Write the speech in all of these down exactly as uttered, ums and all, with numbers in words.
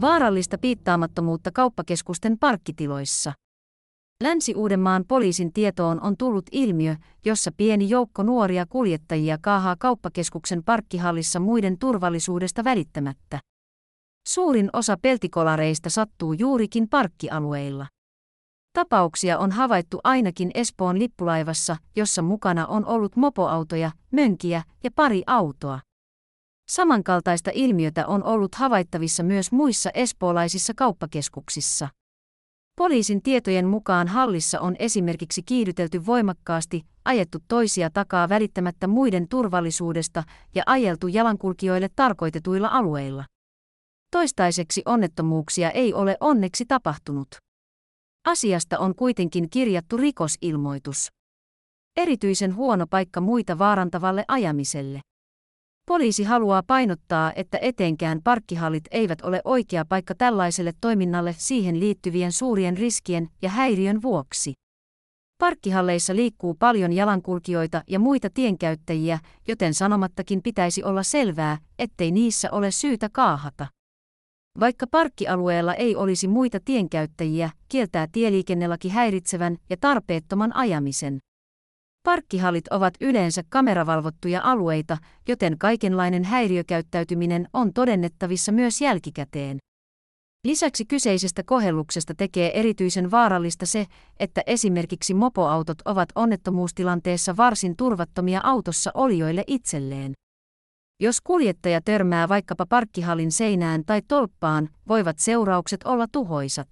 Vaarallista piittaamattomuutta kauppakeskusten parkkitiloissa. Länsi-Uudenmaan poliisin tietoon on tullut ilmiö, jossa pieni joukko nuoria kuljettajia kaahaa kauppakeskuksen parkkihallissa muiden turvallisuudesta välittämättä. Suurin osa peltikolareista sattuu juurikin parkkialueilla. Tapauksia on havaittu ainakin Espoon lippulaivassa, jossa mukana on ollut mopoautoja, mönkiä ja pari autoa. Samankaltaista ilmiötä on ollut havaittavissa myös muissa espoolaisissa kauppakeskuksissa. Poliisin tietojen mukaan hallissa on esimerkiksi kiihdytelty voimakkaasti, ajettu toisia takaa välittämättä muiden turvallisuudesta ja ajeltu jalankulkijoille tarkoitetuilla alueilla. Toistaiseksi onnettomuuksia ei ole onneksi tapahtunut. Asiasta on kuitenkin kirjattu rikosilmoitus. Erityisen huono paikka muita vaarantavalle ajamiselle. Poliisi haluaa painottaa, että etenkään parkkihallit eivät ole oikea paikka tällaiselle toiminnalle siihen liittyvien suurien riskien ja häiriön vuoksi. Parkkihalleissa liikkuu paljon jalankulkijoita ja muita tienkäyttäjiä, joten sanomattakin pitäisi olla selvää, ettei niissä ole syytä kaahata. Vaikka parkkialueella ei olisi muita tienkäyttäjiä, kieltää tieliikennelaki häiritsevän ja tarpeettoman ajamisen. Parkkihallit ovat yleensä kameravalvottuja alueita, joten kaikenlainen häiriökäyttäytyminen on todennettavissa myös jälkikäteen. Lisäksi kyseisestä kohelluksesta tekee erityisen vaarallista se, että esimerkiksi mopoautot ovat onnettomuustilanteessa varsin turvattomia autossa olijoille itselleen. Jos kuljettaja törmää vaikkapa parkkihallin seinään tai tolppaan, voivat seuraukset olla tuhoisat.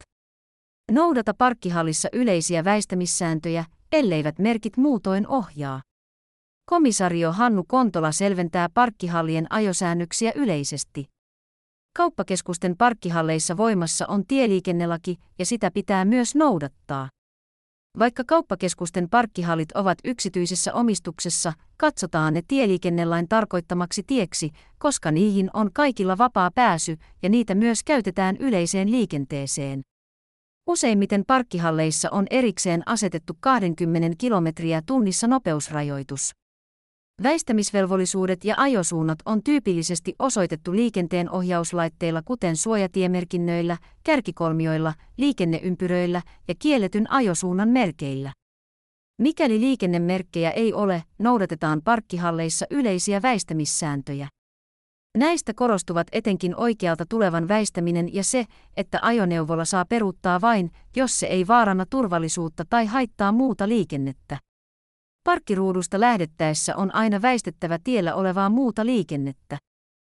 Noudata parkkihallissa yleisiä väistämissääntöjä, elleivät merkit muutoin ohjaa. Komisario Hannu Kontola selventää parkkihallien ajosäännöksiä yleisesti. Kauppakeskusten parkkihalleissa voimassa on tieliikennelaki ja sitä pitää myös noudattaa. Vaikka kauppakeskusten parkkihallit ovat yksityisessä omistuksessa, katsotaan ne tieliikennelain tarkoittamaksi tieksi, koska niihin on kaikilla vapaa pääsy ja niitä myös käytetään yleiseen liikenteeseen. Useimmiten parkkihalleissa on erikseen asetettu kaksikymmentä kilometriä tunnissa nopeusrajoitus. Väistämisvelvollisuudet ja ajosuunnat on tyypillisesti osoitettu liikenteenohjauslaitteilla kuten suojatiemerkinnöillä, kärkikolmioilla, liikenneympyröillä ja kielletyn ajosuunnan merkeillä. Mikäli liikennemerkkejä ei ole, noudatetaan parkkihalleissa yleisiä väistämissääntöjä. Näistä korostuvat etenkin oikealta tulevan väistäminen ja se, että ajoneuvolla saa peruuttaa vain, jos se ei vaaranna turvallisuutta tai haittaa muuta liikennettä. Parkkiruudusta lähdettäessä on aina väistettävä tiellä olevaa muuta liikennettä.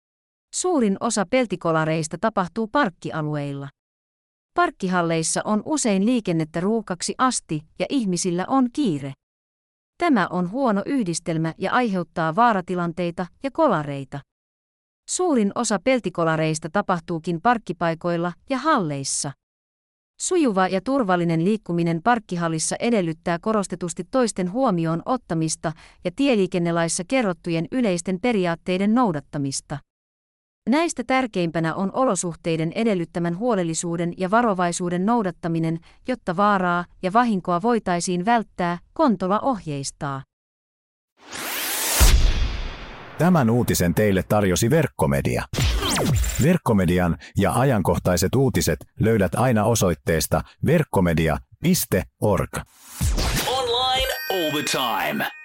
Suurin osa peltikolareista tapahtuu parkkialueilla. Parkkihalleissa on usein liikennettä ruuhkaksi asti ja ihmisillä on kiire. Tämä on huono yhdistelmä ja aiheuttaa vaaratilanteita ja kolareita. Suurin osa peltikolareista tapahtuukin parkkipaikoilla ja halleissa. Sujuva ja turvallinen liikkuminen parkkihallissa edellyttää korostetusti toisten huomioon ottamista ja tieliikennelaissa kerrottujen yleisten periaatteiden noudattamista. Näistä tärkeimpänä on olosuhteiden edellyttämän huolellisuuden ja varovaisuuden noudattaminen, jotta vaaraa ja vahinkoa voitaisiin välttää, Kontola ohjeistaa. Tämän uutisen teille tarjosi Verkkomedia. Verkkomedian ja ajankohtaiset uutiset löydät aina osoitteesta verkkomedia piste org. Online all the time.